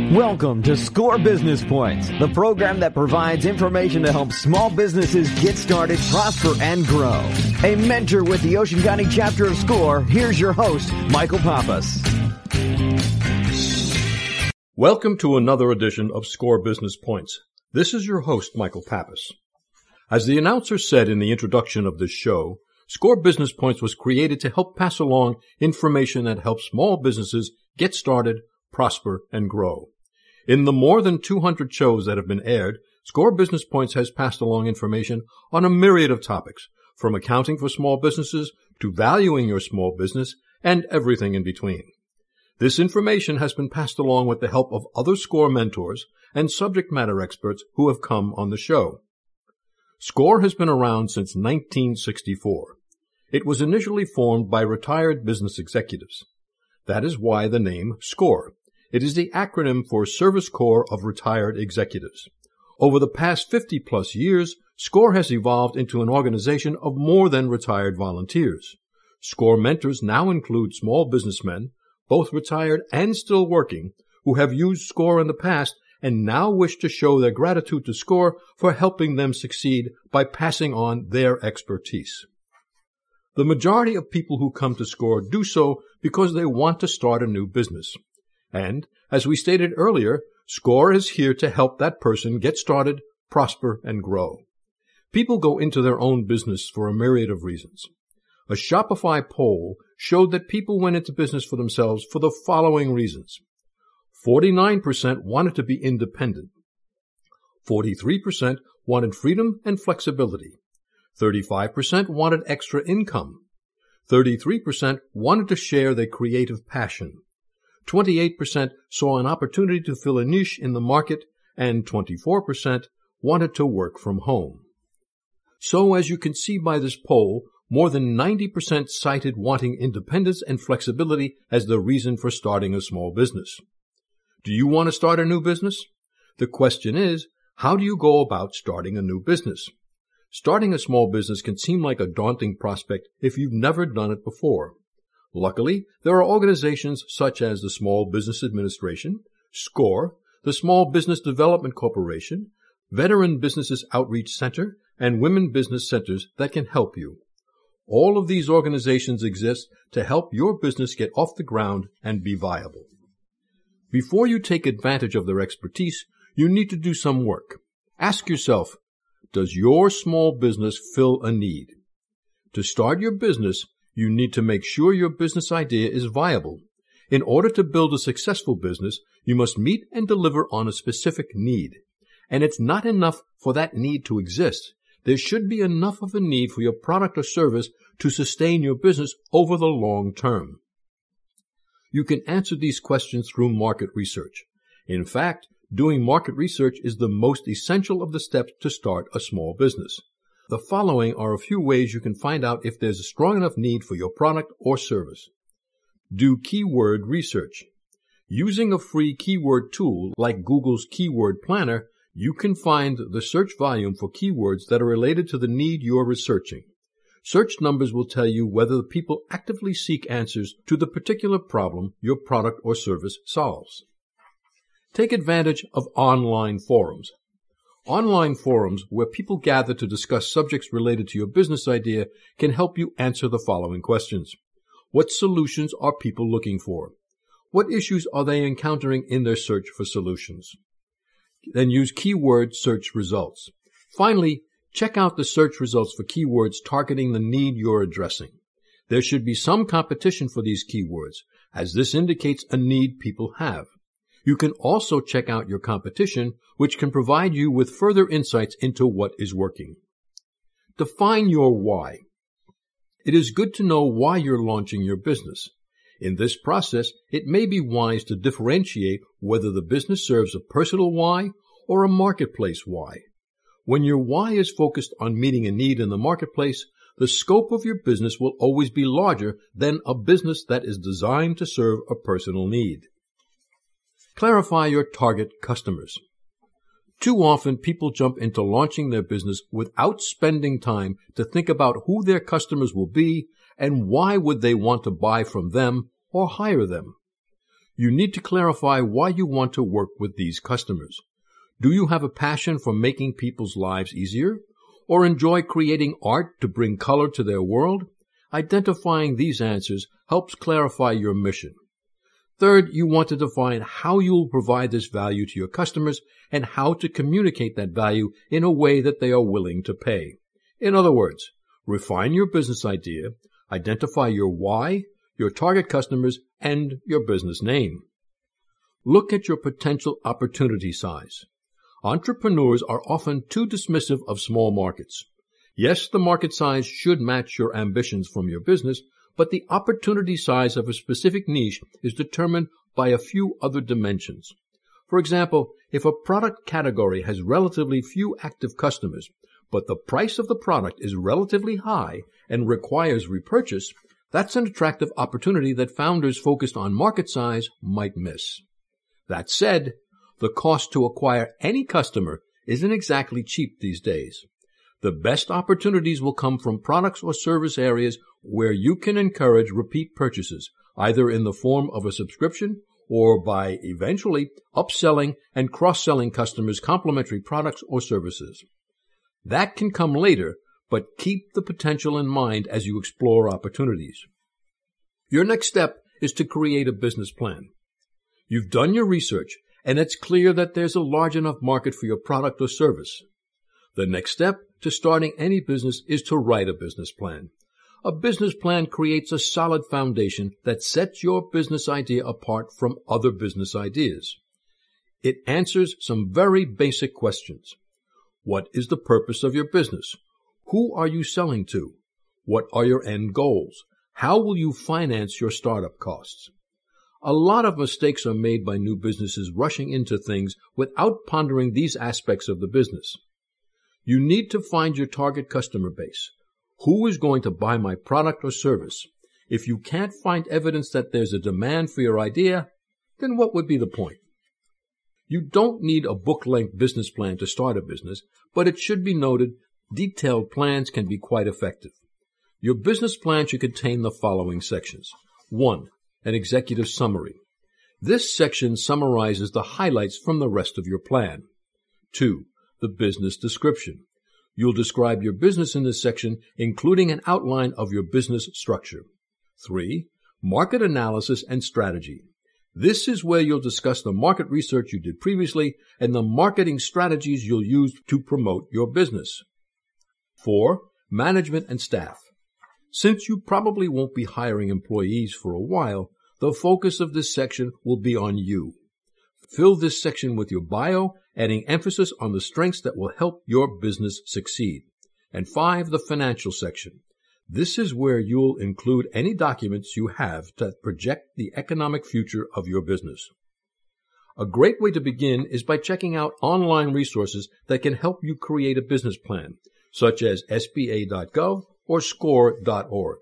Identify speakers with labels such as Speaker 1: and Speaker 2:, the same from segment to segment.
Speaker 1: Welcome to Score Business Points, the program that provides information to help small businesses get started, prosper, and grow. A mentor with the Ocean County chapter of Score, here's your host, Michael Pappas.
Speaker 2: Welcome to another edition of Score Business Points. This is your host, Michael Pappas. As the announcer said in the introduction of this show, Score Business Points was created to help pass along information that helps small businesses get started, prosper, and grow. In the more than 200 shows that have been aired, Score Business Points has passed along information on a myriad of topics, from accounting for small businesses to valuing your small business and everything in between. This information has been passed along with the help of other Score mentors and subject matter experts who have come on the show. Score has been around since 1964. It was initially formed by retired business executives. That is why the name Score. It is the acronym for Service Corps of Retired Executives. Over the past 50-plus years, Score has evolved into an organization of more than retired volunteers. Score mentors now include small businessmen, both retired and still working, who have used Score in the past and now wish to show their gratitude to Score for helping them succeed by passing on their expertise. The majority of people who come to Score do so because they want to start a new business. And, as we stated earlier, Score is here to help that person get started, prosper, and grow. People go into their own business for a myriad of reasons. A Shopify poll showed that people went into business for themselves for the following reasons. 49% wanted to be independent. 43% wanted freedom and flexibility. 35% wanted extra income. 33% wanted to share their creative passion. 28% saw an opportunity to fill a niche in the market, and 24% wanted to work from home. So, as you can see by this poll, more than 90% cited wanting independence and flexibility as the reason for starting a small business. Do you want to start a new business? The question is, how do you go about starting a new business? Starting a small business can seem like a daunting prospect if you've never done it before. Luckily, there are organizations such as the Small Business Administration, SCORE, the Small Business Development Corporation, Veteran Businesses Outreach Center, and Women Business Centers that can help you. All of these organizations exist to help your business get off the ground and be viable. Before you take advantage of their expertise, you need to do some work. Ask yourself, does your small business fill a need? To start your business, you need to make sure your business idea is viable. In order to build a successful business, you must meet and deliver on a specific need. And it's not enough for that need to exist. There should be enough of a need for your product or service to sustain your business over the long term. You can answer these questions through market research. In fact, doing market research is the most essential of the steps to start a small business. The following are a few ways you can find out if there's a strong enough need for your product or service. Do keyword research. Using a free keyword tool like Google's Keyword Planner, you can find the search volume for keywords that are related to the need you're researching. Search numbers will tell you whether the people actively seek answers to the particular problem your product or service solves. Take advantage of online forums. Online forums where people gather to discuss subjects related to your business idea can help you answer the following questions. What solutions are people looking for? What issues are they encountering in their search for solutions? Then use keyword search results. Finally, check out the search results for keywords targeting the need you're addressing. There should be some competition for these keywords, as this indicates a need people have. You can also check out your competition, which can provide you with further insights into what is working. Define your why. It is good to know why you're launching your business. In this process, it may be wise to differentiate whether the business serves a personal why or a marketplace why. When your why is focused on meeting a need in the marketplace, the scope of your business will always be larger than a business that is designed to serve a personal need. Clarify your target customers. Too often, people jump into launching their business without spending time to think about who their customers will be and why would they want to buy from them or hire them. You need to clarify why you want to work with these customers. Do you have a passion for making people's lives easier, or enjoy creating art to bring color to their world? Identifying these answers helps clarify your mission. Third, you want to define how you will provide this value to your customers and how to communicate that value in a way that they are willing to pay. In other words, refine your business idea, identify your why, your target customers, and your business name. Look at your potential opportunity size. Entrepreneurs are often too dismissive of small markets. Yes, the market size should match your ambitions from your business, but the opportunity size of a specific niche is determined by a few other dimensions. For example, if a product category has relatively few active customers, but the price of the product is relatively high and requires repurchase, that's an attractive opportunity that founders focused on market size might miss. That said, the cost to acquire any customer isn't exactly cheap these days. The best opportunities will come from products or service areas where you can encourage repeat purchases, either in the form of a subscription or by eventually upselling and cross-selling customers complementary products or services. That can come later, but keep the potential in mind as you explore opportunities. Your next step is to create a business plan. You've done your research, and it's clear that there's a large enough market for your product or service. The next step to starting any business is to write a business plan. A business plan creates a solid foundation that sets your business idea apart from other business ideas. It answers some very basic questions. What is the purpose of your business? Who are you selling to? What are your end goals? How will you finance your startup costs? A lot of mistakes are made by new businesses rushing into things without pondering these aspects of the business. You need to find your target customer base. Who is going to buy my product or service? If you can't find evidence that there's a demand for your idea, then what would be the point? You don't need a book-length business plan to start a business, but it should be noted, detailed plans can be quite effective. Your business plan should contain the following sections. 1. An executive summary. This section summarizes the highlights from the rest of your plan. 2. The business description. You'll describe your business in this section, including an outline of your business structure. 3. Market analysis and strategy. This is where you'll discuss the market research you did previously and the marketing strategies you'll use to promote your business. 4. Management and staff. Since you probably won't be hiring employees for a while, the focus of this section will be on you. Fill this section with your bio, adding emphasis on the strengths that will help your business succeed. And 5, the financial section. This is where you'll include any documents you have to project the economic future of your business. A great way to begin is by checking out online resources that can help you create a business plan, such as SBA.gov or SCORE.org.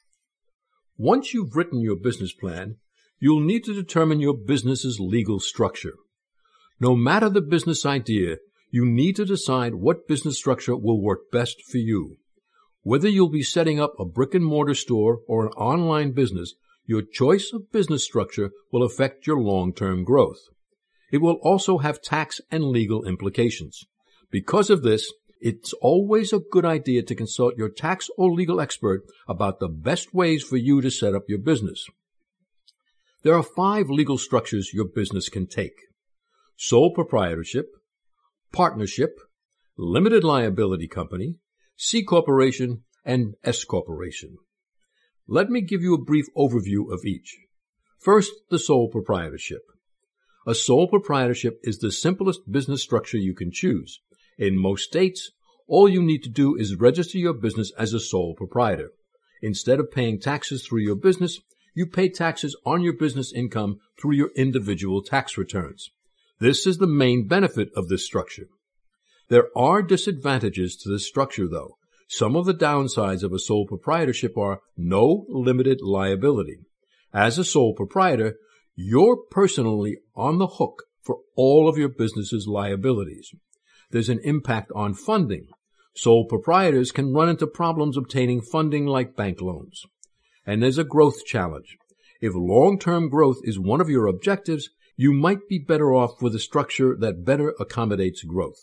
Speaker 2: Once you've written your business plan, you'll need to determine your business's legal structure. No matter the business idea, you need to decide what business structure will work best for you. Whether you'll be setting up a brick-and-mortar store or an online business, your choice of business structure will affect your long-term growth. It will also have tax and legal implications. Because of this, it's always a good idea to consult your tax or legal expert about the best ways for you to set up your business. There are 5 legal structures your business can take: sole proprietorship, partnership, limited liability company, C corporation, and S corporation. Let me give you a brief overview of each. First, the sole proprietorship. A sole proprietorship is the simplest business structure you can choose. In most states, all you need to do is register your business as a sole proprietor. Instead of paying taxes through your business, you pay taxes on your business income through your individual tax returns. This is the main benefit of this structure. There are disadvantages to this structure, though. Some of the downsides of a sole proprietorship are no limited liability. As a sole proprietor, you're personally on the hook for all of your business's liabilities. There's an impact on funding. Sole proprietors can run into problems obtaining funding like bank loans. And there's a growth challenge. If long-term growth is one of your objectives, you might be better off with a structure that better accommodates growth.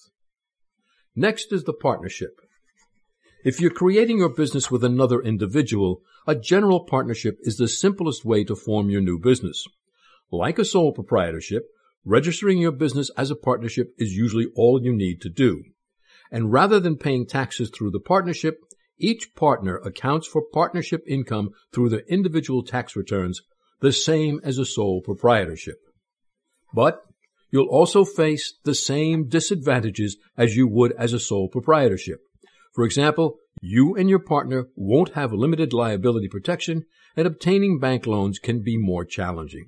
Speaker 2: Next is the partnership. If you're creating your business with another individual, a general partnership is the simplest way to form your new business. Like a sole proprietorship, registering your business as a partnership is usually all you need to do. And rather than paying taxes through the partnership, each partner accounts for partnership income through their individual tax returns, the same as a sole proprietorship. But you'll also face the same disadvantages as you would as a sole proprietorship. For example, you and your partner won't have limited liability protection, and obtaining bank loans can be more challenging.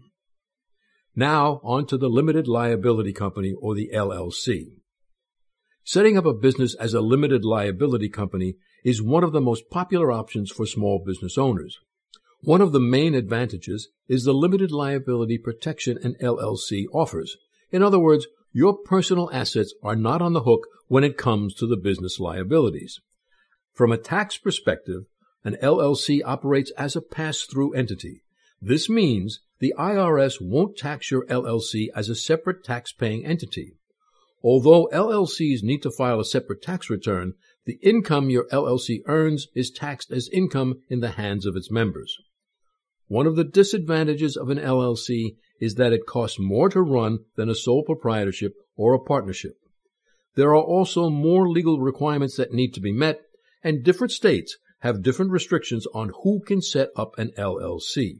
Speaker 2: Now, on to the limited liability company, or the LLC. Setting up a business as a limited liability company is one of the most popular options for small business owners. One of the main advantages is the limited liability protection an LLC offers. In other words, your personal assets are not on the hook when it comes to the business liabilities. From a tax perspective, an LLC operates as a pass-through entity. This means the IRS won't tax your LLC as a separate tax-paying entity. Although LLCs need to file a separate tax return, the income your LLC earns is taxed as income in the hands of its members. One of the disadvantages of an LLC is that it costs more to run than a sole proprietorship or a partnership. There are also more legal requirements that need to be met, and different states have different restrictions on who can set up an LLC.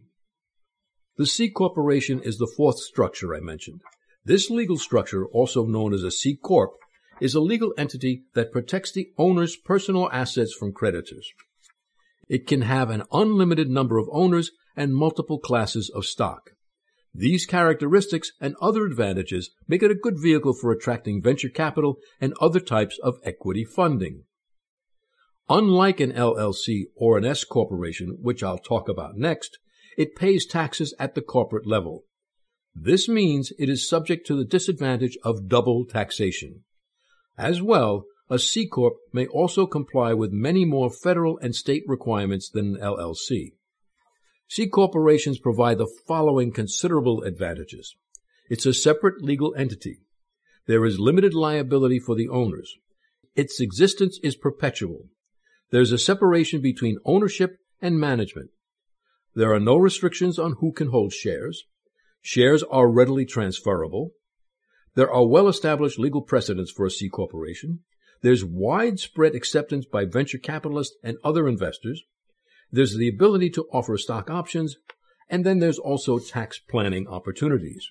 Speaker 2: The C Corporation is the fourth structure I mentioned. This legal structure, also known as a C Corp, is a legal entity that protects the owner's personal assets from creditors. It can have an unlimited number of owners and multiple classes of stock. These characteristics and other advantages make it a good vehicle for attracting venture capital and other types of equity funding. Unlike an LLC or an S Corporation, which I'll talk about next, it pays taxes at the corporate level. This means it is subject to the disadvantage of double taxation. As well, a C Corp may also comply with many more federal and state requirements than an LLC. C corporations provide the following considerable advantages. It's a separate legal entity. There is limited liability for the owners. Its existence is perpetual. There's a separation between ownership and management. There are no restrictions on who can hold shares. Shares are readily transferable. There are well-established legal precedents for a C corporation. There's widespread acceptance by venture capitalists and other investors. There's the ability to offer stock options, and then there's also tax planning opportunities.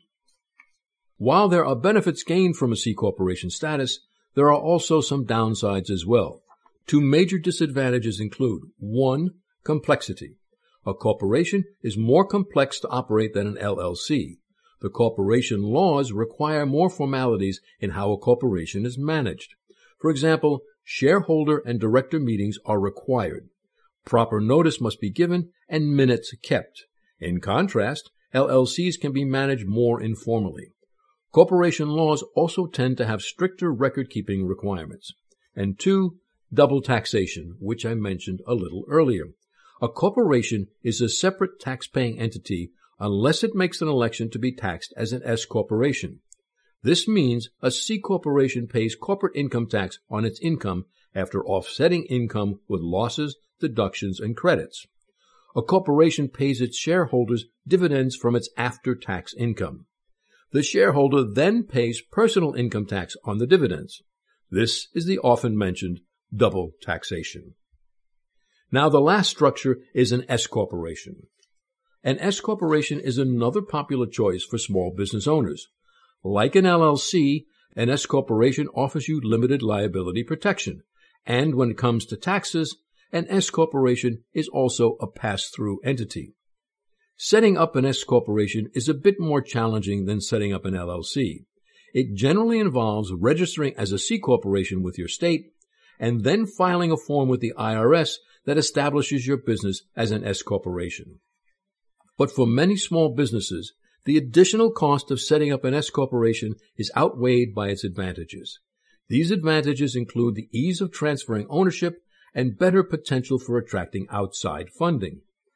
Speaker 2: While there are benefits gained from a C corporation status, there are also some downsides as well. Two major disadvantages include: 1. Complexity. A corporation is more complex to operate than an LLC. The corporation laws require more formalities in how a corporation is managed. For example, shareholder and director meetings are required. Proper notice must be given and minutes kept. In contrast, LLCs can be managed more informally. Corporation laws also tend to have stricter record-keeping requirements. And 2. Double taxation, which I mentioned a little earlier. A corporation is a separate tax-paying entity unless it makes an election to be taxed as an S corporation. This means a C corporation pays corporate income tax on its income after offsetting income with losses, deductions, and credits. A corporation pays its shareholders dividends from its after-tax income. The shareholder then pays personal income tax on the dividends. This is the often mentioned double taxation. Now, the last structure is an S corporation. An S corporation is another popular choice for small business owners. Like an LLC, an S corporation offers you limited liability protection. And when it comes to taxes, an S corporation is also a pass-through entity. Setting up an S corporation is a bit more challenging than setting up an LLC. It generally involves registering as a C corporation with your state and then filing a form with the IRS that establishes your business as an S corporation. But for many small businesses, the additional cost of setting up an S corporation is outweighed by its advantages. These advantages include the ease of transferring ownership and better potential for attracting outside funding.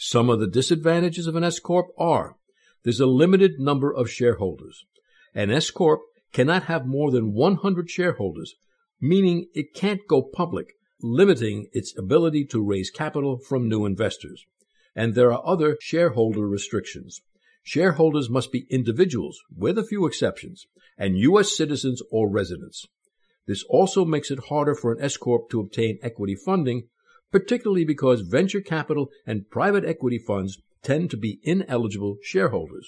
Speaker 2: Some of the disadvantages of an S-Corp are: there's a limited number of shareholders. An S-Corp cannot have more than 100 shareholders, meaning it can't go public, limiting its ability to raise capital from new investors. And there are other shareholder restrictions. Shareholders must be individuals, with a few exceptions, and U.S. citizens or residents. This also makes it harder for an S-Corp to obtain equity funding, particularly because venture capital and private equity funds tend to be ineligible shareholders.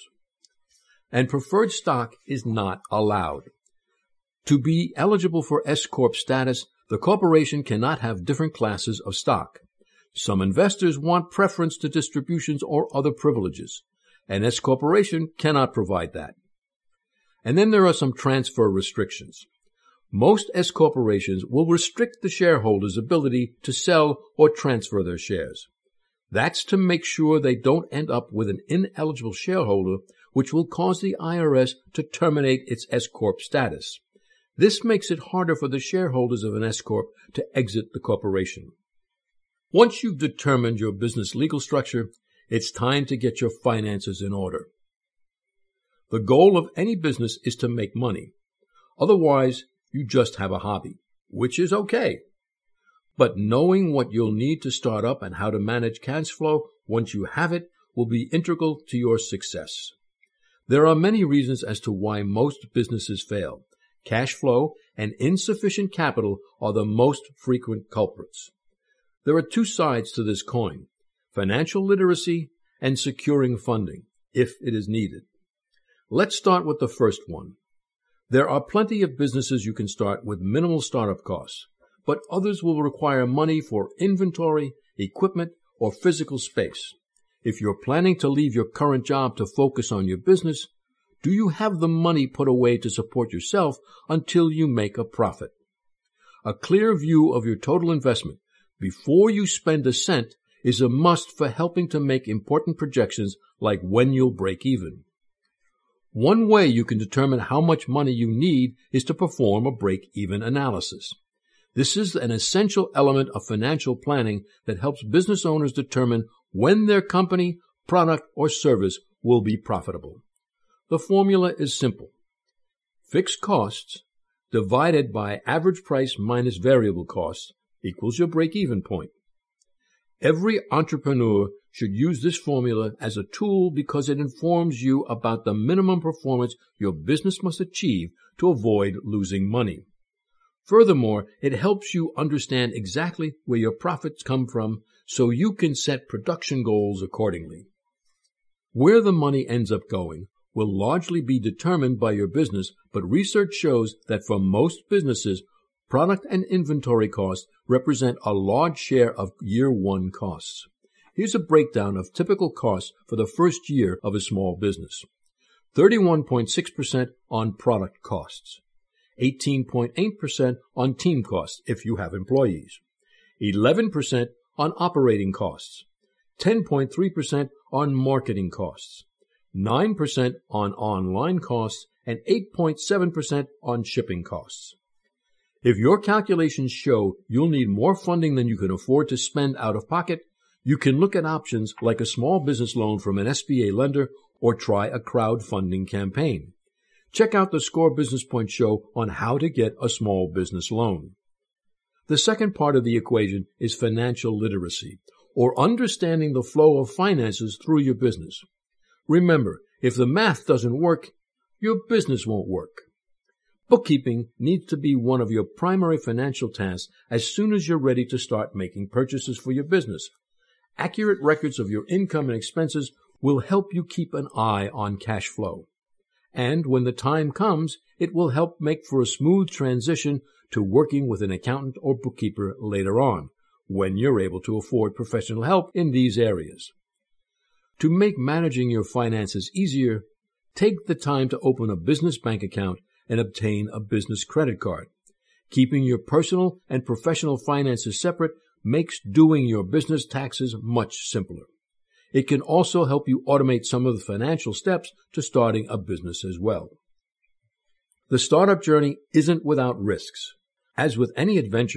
Speaker 2: And preferred stock is not allowed. To be eligible for S-Corp status, the corporation cannot have different classes of stock. Some investors want preference to distributions or other privileges. An S-Corporation cannot provide that. And then there are some transfer restrictions. Most S-Corporations will restrict the shareholders' ability to sell or transfer their shares. That's to make sure they don't end up with an ineligible shareholder, which will cause the IRS to terminate its S-Corp status. This makes it harder for the shareholders of an S-Corp to exit the corporation. Once you've determined your business legal structure, it's time to get your finances in order. The goal of any business is to make money. Otherwise, you just have a hobby, which is okay. But knowing what you'll need to start up and how to manage cash flow once you have it will be integral to your success. There are many reasons as to why most businesses fail. Cash flow and insufficient capital are the most frequent culprits. There are two sides to this coin: financial literacy and securing funding, if it is needed. Let's start with the first one. There are plenty of businesses you can start with minimal startup costs, but others will require money for inventory, equipment, or physical space. If you're planning to leave your current job to focus on your business, do you have the money put away to support yourself until you make a profit? A clear view of your total investment before you spend a cent is a must for helping to make important projections like when you'll break even. One way you can determine how much money you need is to perform a break-even analysis. This is an essential element of financial planning that helps business owners determine when their company, product, or service will be profitable. The formula is simple. Fixed costs divided by average price minus variable costs equals your break-even point. Every entrepreneur should use this formula as a tool because it informs you about the minimum performance your business must achieve to avoid losing money. Furthermore, it helps you understand exactly where your profits come from so you can set production goals accordingly. Where the money ends up going will largely be determined by your business, but research shows that for most businesses, product and inventory costs represent a large share of year one costs. Here's a breakdown of typical costs for the first year of a small business. 31.6% on product costs. 18.8% on team costs if you have employees. 11% on operating costs. 10.3% on marketing costs. 9% on online costs, and 8.7% on shipping costs. If your calculations show you'll need more funding than you can afford to spend out of pocket, you can look at options like a small business loan from an SBA lender or try a crowdfunding campaign. Check out the SCORE Business Point show on how to get a small business loan. The second part of the equation is financial literacy, or understanding the flow of finances through your business. Remember, if the math doesn't work, your business won't work. Bookkeeping needs to be one of your primary financial tasks as soon as you're ready to start making purchases for your business. Accurate records of your income and expenses will help you keep an eye on cash flow. And when the time comes, it will help make for a smooth transition to working with an accountant or bookkeeper later on, when you're able to afford professional help in these areas. To make managing your finances easier, take the time to open a business bank account and obtain a business credit card. Keeping your personal and professional finances separate makes doing your business taxes much simpler. It can also help you automate some of the financial steps to starting a business as well. The startup journey isn't without risks. As with any adventure,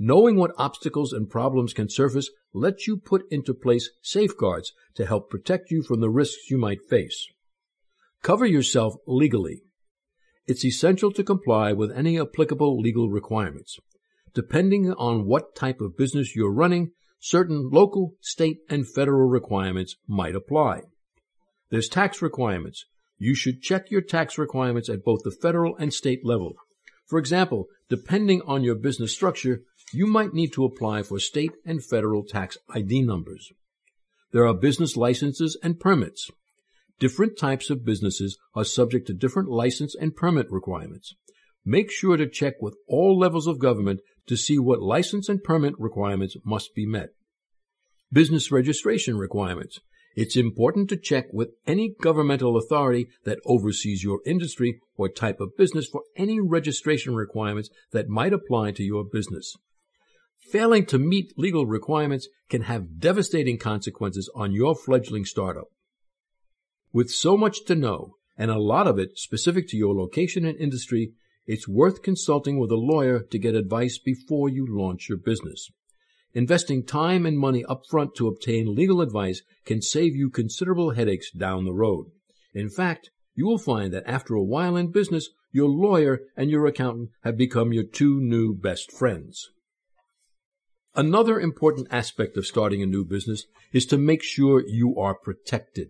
Speaker 2: Knowing what obstacles and problems can surface lets you put into place safeguards to help protect you from the risks you might face. Cover yourself legally. It's essential to comply with any applicable legal requirements. Depending on what type of business you're running, certain local, state, and federal requirements might apply. There's tax requirements. You should check your tax requirements at both the federal and state level. For example, depending on your business structure, you might need to apply for state and federal tax ID numbers. There are business licenses and permits. Different types of businesses are subject to different license and permit requirements. Make sure to check with all levels of government to see what license and permit requirements must be met. Business registration requirements. It's important to check with any governmental authority that oversees your industry or type of business for any registration requirements that might apply to your business. Failing to meet legal requirements can have devastating consequences on your fledgling startup. With so much to know, and a lot of it specific to your location and industry, it's worth consulting with a lawyer to get advice before you launch your business. Investing time and money upfront to obtain legal advice can save you considerable headaches down the road. In fact, you will find that after a while in business, your lawyer and your accountant have become your two new best friends. Another important aspect of starting a new business is to make sure you are protected.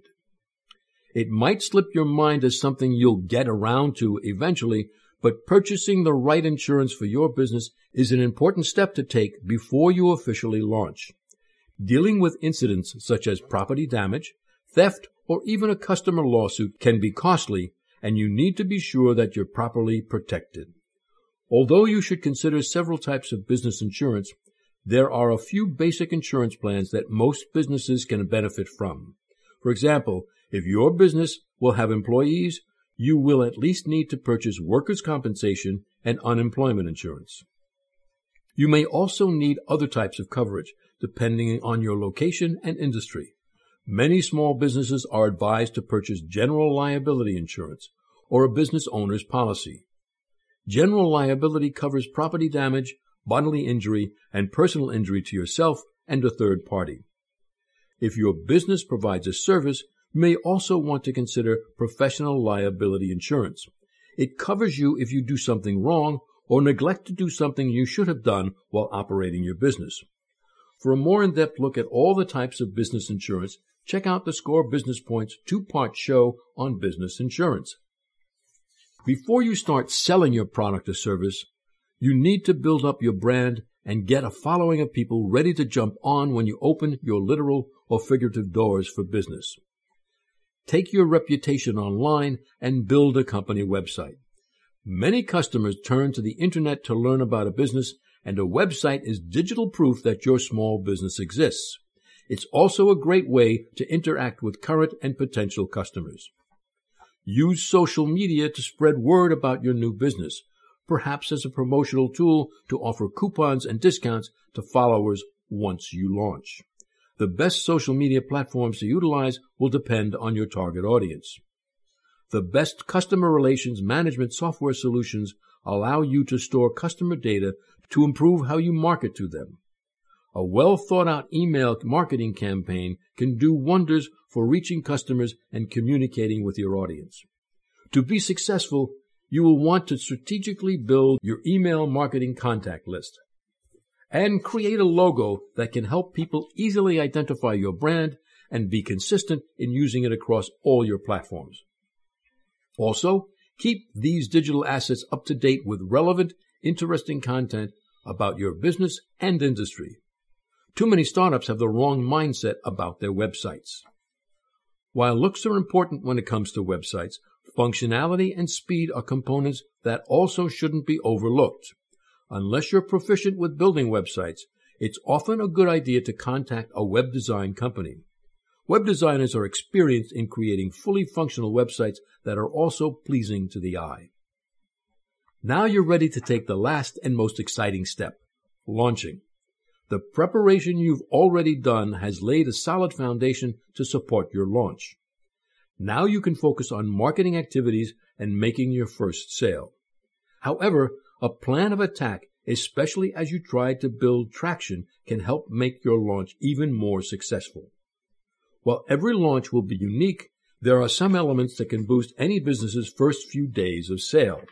Speaker 2: It might slip your mind as something you'll get around to eventually, but purchasing the right insurance for your business is an important step to take before you officially launch. Dealing with incidents such as property damage, theft, or even a customer lawsuit can be costly, and you need to be sure that you're properly protected. Although you should consider several types of business insurance, there are a few basic insurance plans that most businesses can benefit from. For example, if your business will have employees, you will at least need to purchase workers' compensation and unemployment insurance. You may also need other types of coverage, depending on your location and industry. Many small businesses are advised to purchase general liability insurance or a business owner's policy. General liability covers property damage, bodily injury, and personal injury to yourself and a third party. If your business provides a service, you may also want to consider professional liability insurance. It covers you if you do something wrong or neglect to do something you should have done while operating your business. For a more in-depth look at all the types of business insurance, check out the SCORE Business Points 2-part show on business insurance. Before you start selling your product or service, you need to build up your brand and get a following of people ready to jump on when you open your literal or figurative doors for business. Take your reputation online and build a company website. Many customers turn to the internet to learn about a business, and a website is digital proof that your small business exists. It's also a great way to interact with current and potential customers. Use social media to spread word about your new business, perhaps as a promotional tool to offer coupons and discounts to followers once you launch. The best social media platforms to utilize will depend on your target audience. The best customer relations management software solutions allow you to store customer data to improve how you market to them. A well-thought-out email marketing campaign can do wonders for reaching customers and communicating with your audience. To be successful, you will want to strategically build your email marketing contact list and create a logo that can help people easily identify your brand and be consistent in using it across all your platforms. Also, keep these digital assets up to date with relevant, interesting content about your business and industry. Too many startups have the wrong mindset about their websites. While looks are important when it comes to websites, functionality and speed are components that also shouldn't be overlooked. Unless you're proficient with building websites, it's often a good idea to contact a web design company. Web designers are experienced in creating fully functional websites that are also pleasing to the eye. Now you're ready to take the last and most exciting step, launching. The preparation you've already done has laid a solid foundation to support your launch. Now you can focus on marketing activities and making your first sale. However, a plan of attack especially as you try to build traction, can help make your launch even more successful. While every launch will be unique, there are some elements that can boost any business's first few days of sale.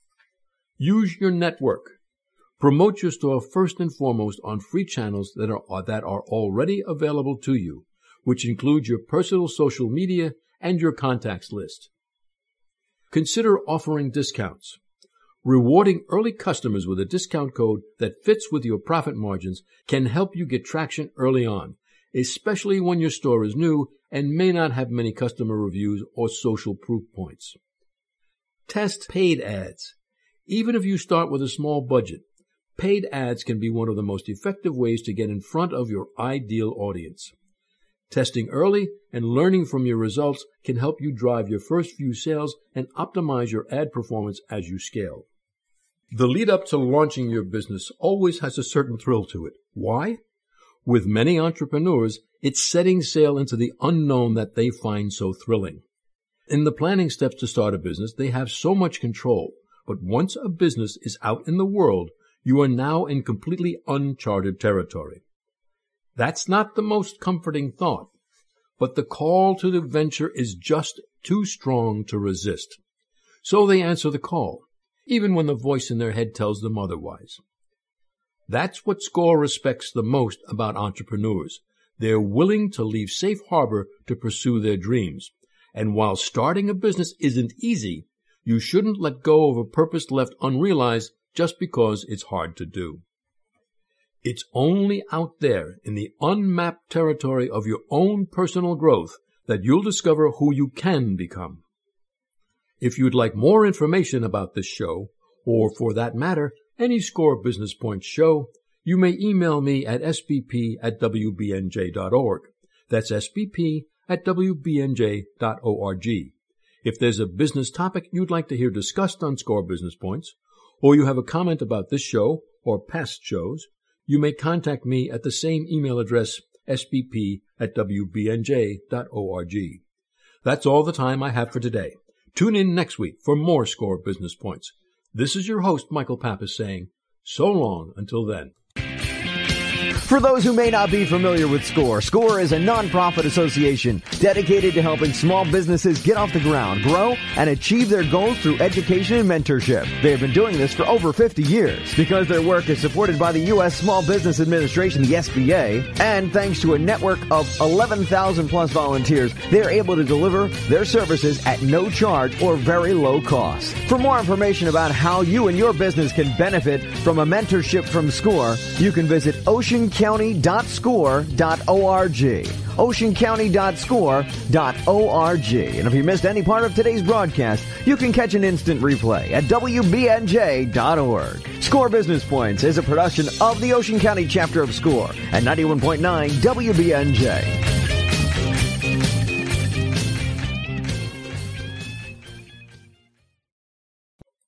Speaker 2: Use your network. Promote your store first and foremost on free channels that are already available to you, which include your personal social media and your contacts list. Consider offering discounts. Rewarding early customers with a discount code that fits with your profit margins can help you get traction early on, especially when your store is new and may not have many customer reviews or social proof points. Test paid ads. Even if you start with a small budget, paid ads can be one of the most effective ways to get in front of your ideal audience. Testing early and learning from your results can help you drive your first few sales and optimize your ad performance as you scale. The lead up to launching your business always has a certain thrill to it. Why? With many entrepreneurs, it's setting sail into the unknown that they find so thrilling. In the planning steps to start a business, they have so much control, but once a business is out in the world, you are now in completely uncharted territory. That's not the most comforting thought, but the call to the venture is just too strong to resist. So they answer the call, even when the voice in their head tells them otherwise. That's what SCORE respects the most about entrepreneurs. They're willing to leave safe harbor to pursue their dreams. And while starting a business isn't easy, you shouldn't let go of a purpose left unrealized just because it's hard to do. It's only out there in the unmapped territory of your own personal growth that you'll discover who you can become. If you'd like more information about this show, or for that matter, any SCORE Business Points show, you may email me at sbp@wbnj.org. That's sbp@wbnj.org. If there's a business topic you'd like to hear discussed on SCORE Business Points, or you have a comment about this show or past shows, you may contact me at the same email address, sbp@wbnj.org. That's all the time I have for today. Tune in next week for more SCORE Business Points. This is your host, Michael Pappas, saying, so long until then.
Speaker 1: For those who may not be familiar with SCORE, SCORE is a nonprofit association dedicated to helping small businesses get off the ground, grow, and achieve their goals through education and mentorship. They have been doing this for over 50 years. Because their work is supported by the U.S. Small Business Administration, the SBA, and thanks to a network of 11,000 plus volunteers, they are able to deliver their services at no charge or very low cost. For more information about how you and your business can benefit from a mentorship from SCORE, you can visit oceancounty.score.org. oceancounty.score.org. And if you missed any part of today's broadcast, you can catch an instant replay at wbnj.org. SCORE Business Points is a production of the Ocean County chapter of SCORE at 91.9 WBNJ.